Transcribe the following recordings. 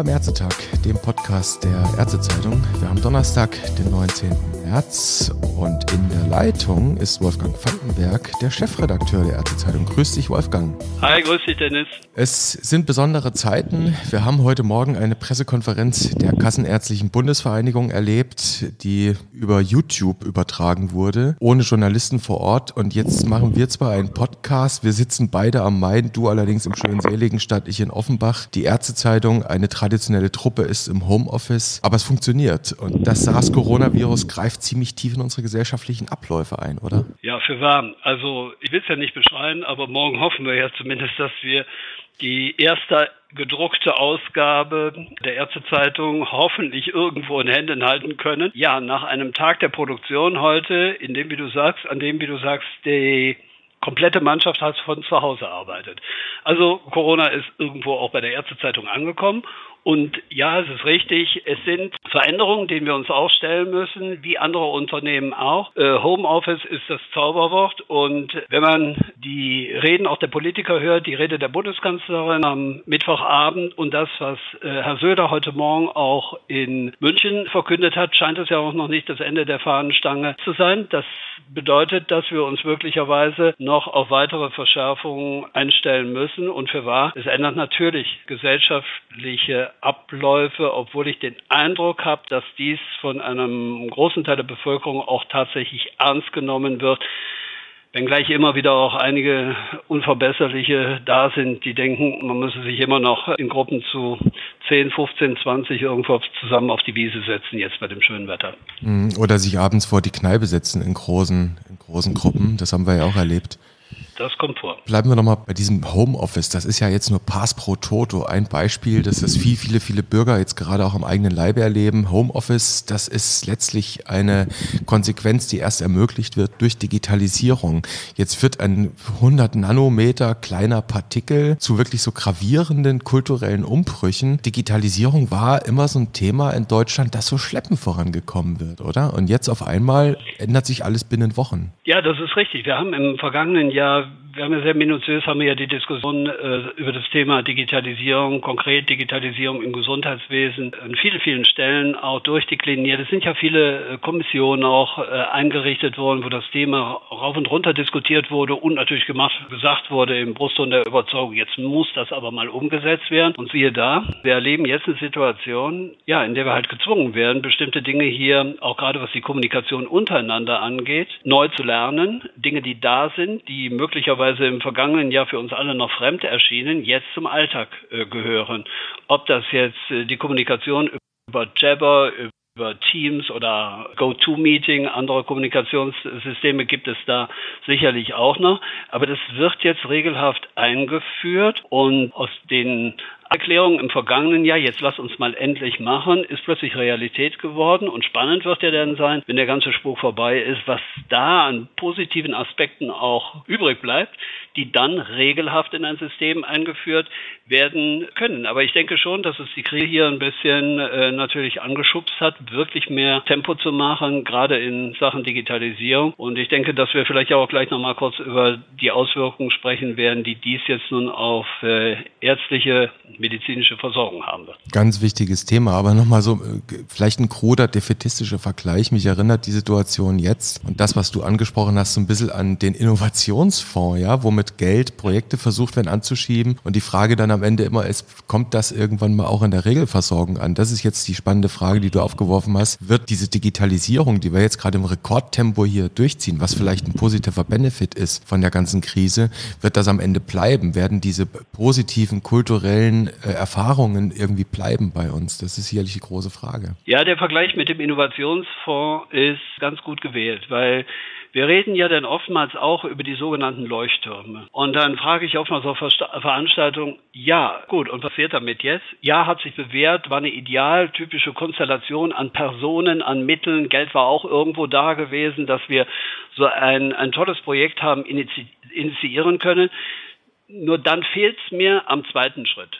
beim Ärztetag, dem Podcast der Ärztezeitung. Wir haben Donnerstag, den 19. März und in der Leitung ist Wolfgang Vandenberg, der Chefredakteur der Ärztezeitung. Grüß dich, Wolfgang. Hi, grüß dich, Dennis. Es sind besondere Zeiten. Wir haben heute Morgen eine Pressekonferenz der Kassenärztlichen Bundesvereinigung erlebt, die über YouTube übertragen wurde, ohne Journalisten vor Ort. Und jetzt machen wir zwar einen Podcast, wir sitzen beide am Main, du allerdings im schönen Seligenstadt, ich in Offenbach. Die Ärztezeitung, eine traditionelle Truppe, ist im Homeoffice, aber es funktioniert. Und das SARS-Coronavirus greift ziemlich tief in unsere gesellschaftlichen Abläufe ein, oder? Ja, für wahr. Also ich will es ja nicht beschreien, aber morgen hoffen wir ja zumindest, dass wir die erste gedruckte Ausgabe der Ärztezeitung hoffentlich irgendwo in Händen halten können. Ja, nach einem Tag der Produktion heute, an dem, wie du sagst, die komplette Mannschaft hat von zu Hause arbeitet. Also Corona ist irgendwo auch bei der Ärztezeitung angekommen. Und ja, es ist richtig, es sind Veränderungen, denen wir uns auch stellen müssen, wie andere Unternehmen auch. Homeoffice ist das Zauberwort. Und wenn man die Reden auch der Politiker hört, die Rede der Bundeskanzlerin am Mittwochabend und das, was Herr Söder heute Morgen auch in München verkündet hat, scheint es ja auch noch nicht das Ende der Fahnenstange zu sein. Das bedeutet, dass wir uns möglicherweise noch auf weitere Verschärfungen einstellen müssen. Und für wahr, es ändert natürlich gesellschaftliche Abläufe, obwohl ich den Eindruck habe, dass dies von einem großen Teil der Bevölkerung auch tatsächlich ernst genommen wird. Wenngleich immer wieder auch einige Unverbesserliche da sind, die denken, man müsse sich immer noch in Gruppen zu 10, 15, 20 irgendwo zusammen auf die Wiese setzen, jetzt bei dem schönen Wetter. Oder sich abends vor die Kneipe setzen in großen Gruppen, das haben wir ja auch erlebt. Das kommt vor. Bleiben wir nochmal bei diesem Homeoffice. Das ist ja jetzt nur Pars pro Toto. Ein Beispiel, dass das viele Bürger jetzt gerade auch am eigenen Leibe erleben. Homeoffice, das ist letztlich eine Konsequenz, die erst ermöglicht wird durch Digitalisierung. Jetzt wird ein 100 Nanometer kleiner Partikel zu wirklich so gravierenden kulturellen Umbrüchen. Digitalisierung war immer so ein Thema in Deutschland, das so schleppend vorangekommen wird, oder? Und jetzt auf einmal ändert sich alles binnen Wochen. Ja, das ist richtig. Wir haben im vergangenen Jahr, sehr minutiös die Diskussion über das Thema Digitalisierung, konkret Digitalisierung im Gesundheitswesen an vielen Stellen auch durchdekliniert. Es sind ja viele Kommissionen auch eingerichtet worden, wo das Thema rauf und runter diskutiert wurde und natürlich gesagt wurde im Brustton der Überzeugung, jetzt muss das aber mal umgesetzt werden. Und siehe da, wir erleben jetzt eine Situation, in der wir halt gezwungen werden, bestimmte Dinge hier, auch gerade was die Kommunikation untereinander angeht, neu zu lernen. Dinge, die da sind, die möglicherweise im vergangenen Jahr für uns alle noch fremd erschienen, jetzt zum Alltag gehören. Ob das jetzt die Kommunikation über Jabber, über Teams oder GoToMeeting, andere Kommunikationssysteme gibt es da sicherlich auch noch. Aber das wird jetzt regelhaft eingeführt und aus den Erklärung im vergangenen Jahr, jetzt lass uns mal endlich machen, ist plötzlich Realität geworden und spannend wird ja dann sein, wenn der ganze Spuk vorbei ist, was da an positiven Aspekten auch übrig bleibt, die dann regelhaft in ein System eingeführt werden können. Aber ich denke schon, dass es die Krise hier ein bisschen natürlich angeschubst hat, wirklich mehr Tempo zu machen, gerade in Sachen Digitalisierung. Und ich denke, dass wir vielleicht auch gleich nochmal kurz über die Auswirkungen sprechen werden, die dies jetzt nun auf ärztliche medizinische Versorgung haben wird. Ganz wichtiges Thema, aber nochmal so vielleicht ein kruder defätistischer Vergleich. Mich erinnert die Situation jetzt und das, was du angesprochen hast, so ein bisschen an den Innovationsfonds, ja, wo mit Geld Projekte versucht werden anzuschieben und die Frage dann am Ende immer ist, kommt das irgendwann mal auch in der Regelversorgung an? Das ist jetzt die spannende Frage, die du aufgeworfen hast. Wird diese Digitalisierung, die wir jetzt gerade im Rekordtempo hier durchziehen, was vielleicht ein positiver Benefit ist von der ganzen Krise, wird das am Ende bleiben? Werden diese positiven kulturellen Erfahrungen irgendwie bleiben bei uns? Das ist sicherlich die große Frage. Ja, der Vergleich mit dem Innovationsfonds ist ganz gut gewählt, weil wir reden ja dann oftmals auch über die sogenannten Leuchttürme. Und dann frage ich oftmals auf Veranstaltungen, ja, gut, und was passiert damit jetzt? Ja, hat sich bewährt, war eine idealtypische Konstellation an Personen, an Mitteln, Geld war auch irgendwo da gewesen, dass wir so ein tolles Projekt haben initiieren können. Nur dann fehlt es mir am zweiten Schritt.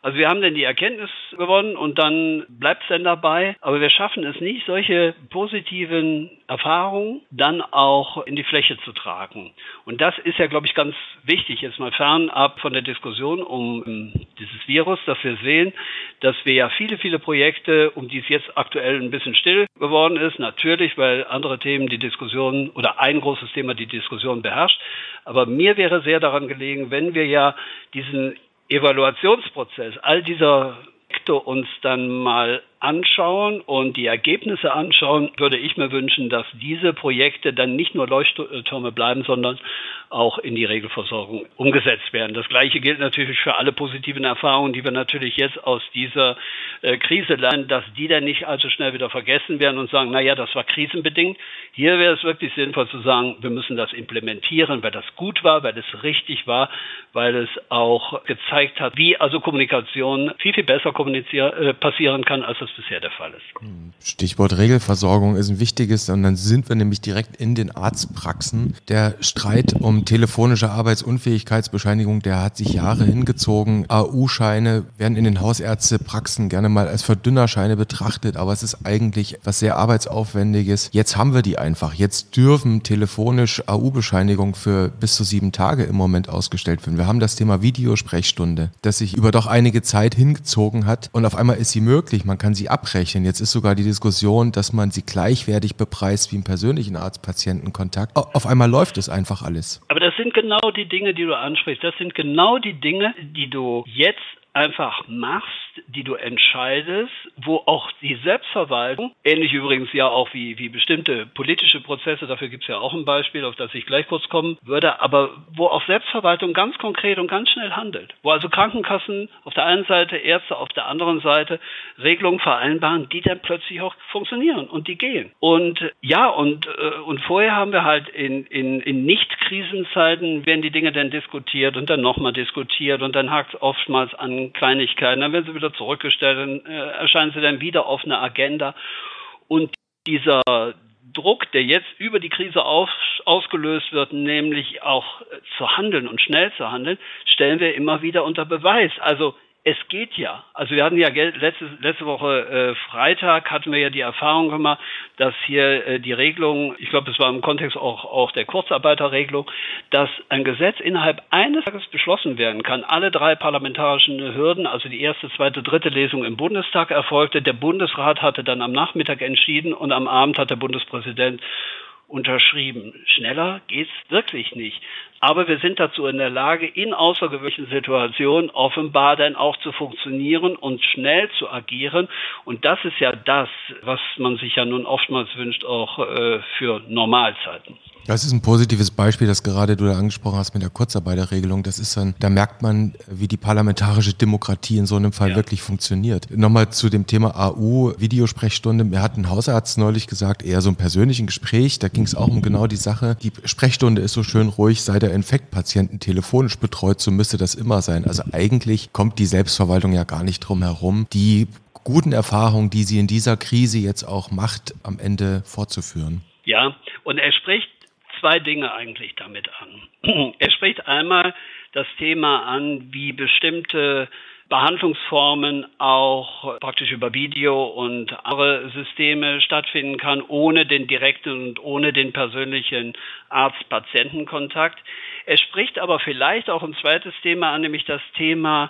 Also wir haben dann die Erkenntnis gewonnen und dann bleibt es dann dabei. Aber wir schaffen es nicht, solche positiven Erfahrungen dann auch in die Fläche zu tragen. Und das ist ja, glaube ich, ganz wichtig, jetzt mal fernab von der Diskussion um dieses Virus, dass wir sehen, dass wir ja viele, viele Projekte, um die es jetzt aktuell ein bisschen still geworden ist, natürlich, weil andere Themen die Diskussion oder ein großes Thema die Diskussion beherrscht. Aber mir wäre sehr daran gelegen, wenn wir ja diesen Evaluationsprozess all dieser Projekte uns dann mal anschauen und die Ergebnisse anschauen, würde ich mir wünschen, dass diese Projekte dann nicht nur Leuchttürme bleiben, sondern auch in die Regelversorgung umgesetzt werden. Das Gleiche gilt natürlich für alle positiven Erfahrungen, die wir natürlich jetzt aus dieser Krise lernen, dass die dann nicht allzu schnell wieder vergessen werden und sagen, naja, das war krisenbedingt. Hier wäre es wirklich sinnvoll zu sagen, wir müssen das implementieren, weil das gut war, weil es richtig war, weil es auch gezeigt hat, wie also Kommunikation viel, viel besser passieren kann, als das bisher der Fall ist. Stichwort Regelversorgung ist ein wichtiges, und dann sind wir nämlich direkt in den Arztpraxen. Der Streit um telefonische Arbeitsunfähigkeitsbescheinigung, der hat sich Jahre hingezogen. AU-Scheine werden in den Hausärztepraxen gerne mal als Verdünnerscheine betrachtet, aber es ist eigentlich was sehr Arbeitsaufwendiges. Jetzt haben wir die einfach. Jetzt dürfen telefonisch AU-Bescheinigungen für bis zu 7 Tage im Moment ausgestellt werden. Wir haben das Thema Videosprechstunde, das sich über doch einige Zeit hingezogen hat, und auf einmal ist sie möglich. Man kann sie abrechnen. Jetzt ist sogar die Diskussion, dass man sie gleichwertig bepreist wie im persönlichen Arzt-Patienten-Kontakt. Auf einmal läuft es einfach alles. Aber das sind genau die Dinge, die du ansprichst. Das sind genau die Dinge, die du jetzt einfach machst, die du entscheidest, wo auch die Selbstverwaltung, ähnlich übrigens ja auch wie bestimmte politische Prozesse, dafür gibt es ja auch ein Beispiel, auf das ich gleich kurz kommen würde, aber wo auch Selbstverwaltung ganz konkret und ganz schnell handelt. Wo also Krankenkassen auf der einen Seite, Ärzte auf der anderen Seite Regelungen vereinbaren, die dann plötzlich auch funktionieren und die gehen. Und ja, und vorher haben wir halt in Nicht-Krisenzeiten werden die Dinge dann diskutiert und dann nochmal diskutiert und dann hakt es oftmals an Kleinigkeiten, dann werden sie wieder zurückgestellt, dann erscheinen sie dann wieder auf einer Agenda. Und dieser Druck, der jetzt über die Krise ausgelöst wird, nämlich auch zu handeln und schnell zu handeln, stellen wir immer wieder unter Beweis. Also es geht ja. Also wir hatten ja letzte Woche Freitag hatten wir ja die Erfahrung gemacht, dass hier die Regelung, ich glaube, es war im Kontext auch der Kurzarbeiterregelung, dass ein Gesetz innerhalb eines Tages beschlossen werden kann. Alle 3 parlamentarischen Hürden, also die erste, zweite, dritte Lesung im Bundestag erfolgte. Der Bundesrat hatte dann am Nachmittag entschieden und am Abend hat der Bundespräsident unterschrieben. Schneller geht's wirklich nicht. Aber wir sind dazu in der Lage, in außergewöhnlichen Situationen offenbar dann auch zu funktionieren und schnell zu agieren. Und das ist ja das, was man sich ja nun oftmals wünscht, auch für Normalzeiten. Das ist ein positives Beispiel, das gerade du da angesprochen hast mit der Kurzarbeiterregelung. Das ist dann, da merkt man, wie die parlamentarische Demokratie in so einem Fall wirklich funktioniert. Nochmal zu dem Thema AU, Videosprechstunde. Mir hat ein Hausarzt neulich gesagt, eher so im persönlichen Gespräch, da ging es auch um genau die Sache. Die Sprechstunde ist so schön ruhig, sei der Infektpatienten telefonisch betreut, so müsste das immer sein. Also eigentlich kommt die Selbstverwaltung ja gar nicht drum herum, die guten Erfahrungen, die sie in dieser Krise jetzt auch macht, am Ende fortzuführen. Ja, und er spricht 2 Dinge eigentlich damit an. Er spricht einmal das Thema an, wie bestimmte Behandlungsformen auch praktisch über Video und andere Systeme stattfinden kann, ohne den direkten und ohne den persönlichen Arzt-Patienten-Kontakt. Er spricht aber vielleicht auch ein zweites Thema an, nämlich das Thema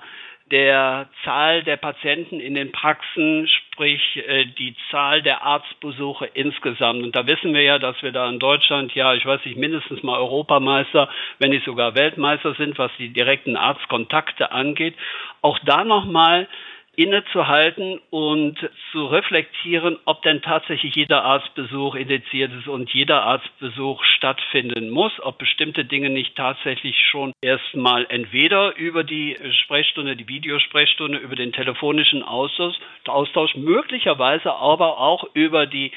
der Zahl der Patienten in den Praxen, sprich die Zahl der Arztbesuche insgesamt. Und da wissen wir ja, dass wir da in Deutschland, ja, ich weiß nicht, mindestens mal Europameister, wenn nicht sogar Weltmeister sind, was die direkten Arztkontakte angeht. Auch da nochmal innezuhalten und zu reflektieren, ob denn tatsächlich jeder Arztbesuch indiziert ist und jeder Arztbesuch stattfinden muss, ob bestimmte Dinge nicht tatsächlich schon erstmal entweder über die Sprechstunde, die Videosprechstunde, über den telefonischen Austausch, möglicherweise aber auch über die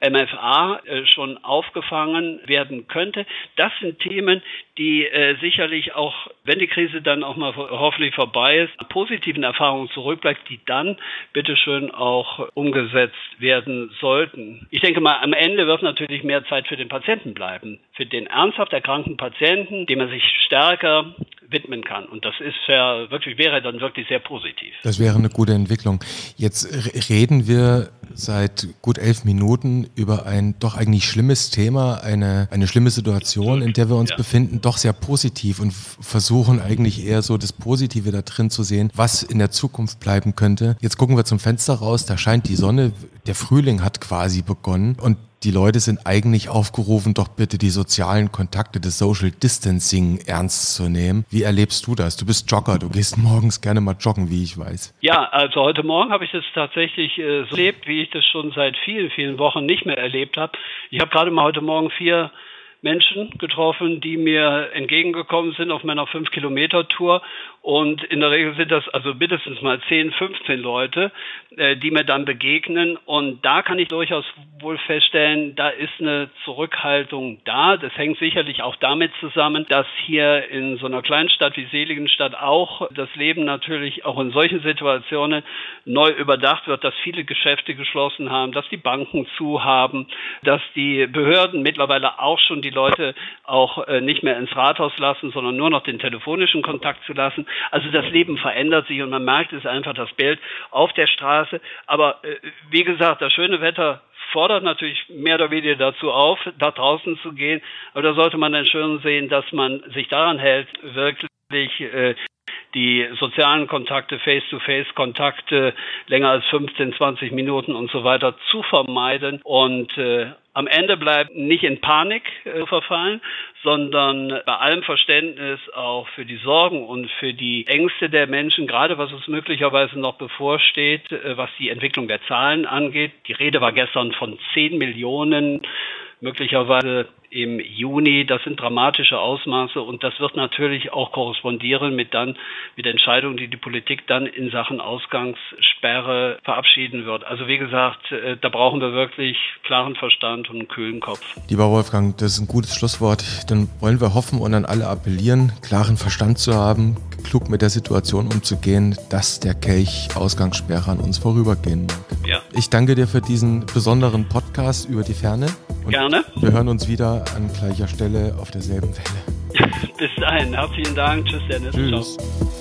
MFA schon aufgefangen werden könnte. Das sind Themen, die sicherlich auch, wenn die Krise dann auch mal hoffentlich vorbei ist, positiven Erfahrungen zurückbleibt, die dann bitteschön auch umgesetzt werden sollten. Ich denke mal, am Ende wird natürlich mehr Zeit für den Patienten bleiben. Für den ernsthaft erkrankten Patienten, dem er sich stärker widmen kann. Und das wäre dann wirklich sehr positiv. Das wäre eine gute Entwicklung. Jetzt reden wir seit gut 11 Minuten über ein doch eigentlich schlimmes Thema, eine schlimme Situation, in der wir uns befinden, doch sehr positiv und versuchen eigentlich eher so das Positive da drin zu sehen, was in der Zukunft bleiben könnte. Jetzt gucken wir zum Fenster raus, da scheint die Sonne, der Frühling hat quasi begonnen und die Leute sind eigentlich aufgerufen, doch bitte die sozialen Kontakte des Social Distancing ernst zu nehmen. Wie erlebst du das? Du bist Jogger, du gehst morgens gerne mal joggen, wie ich weiß. Ja, also heute Morgen habe ich das tatsächlich so erlebt, wie ich das schon seit vielen, vielen Wochen nicht mehr erlebt habe. Ich habe gerade mal heute Morgen 4 Menschen getroffen, die mir entgegengekommen sind auf meiner 5-Kilometer-Tour. Und in der Regel sind das also mindestens mal 10, 15 Leute, die mir dann begegnen. Und da kann ich durchaus wohl feststellen, da ist eine Zurückhaltung da. Das hängt sicherlich auch damit zusammen, dass hier in so einer Kleinstadt wie Seligenstadt auch das Leben natürlich auch in solchen Situationen neu überdacht wird, dass viele Geschäfte geschlossen haben, dass die Banken zu haben, dass die Behörden mittlerweile auch schon die Leute auch nicht mehr ins Rathaus lassen, sondern nur noch den telefonischen Kontakt zu lassen. Also das Leben verändert sich und man merkt es einfach, das Bild auf der Straße. Aber wie gesagt, das schöne Wetter fordert natürlich mehr oder weniger dazu auf, da draußen zu gehen. Aber da sollte man dann schon sehen, dass man sich daran hält, wirklich die sozialen Kontakte, Face-to-Face-Kontakte länger als 15, 20 Minuten und so weiter zu vermeiden und am Ende bleibt nicht in Panik verfallen, sondern bei allem Verständnis auch für die Sorgen und für die Ängste der Menschen, gerade was uns möglicherweise noch bevorsteht, was die Entwicklung der Zahlen angeht. Die Rede war gestern von 10 Millionen, möglicherweise im Juni. Das sind dramatische Ausmaße und das wird natürlich auch korrespondieren mit Entscheidungen, die Politik dann in Sachen Ausgangssperre verabschieden wird. Also wie gesagt, da brauchen wir wirklich klaren Verstand und einen kühlen Kopf. Lieber Wolfgang, das ist ein gutes Schlusswort. Dann wollen wir hoffen und an alle appellieren, klaren Verstand zu haben, klug mit der Situation umzugehen, dass der Kelch Ausgangssperre an uns vorübergehen mag. Ja. Ich danke dir für diesen besonderen Podcast über die Ferne. Und gerne. Wir hören uns wieder an gleicher Stelle auf derselben Welle. Bis dahin, herzlichen Dank. Tschüss, Dennis. Tschüss. Ciao.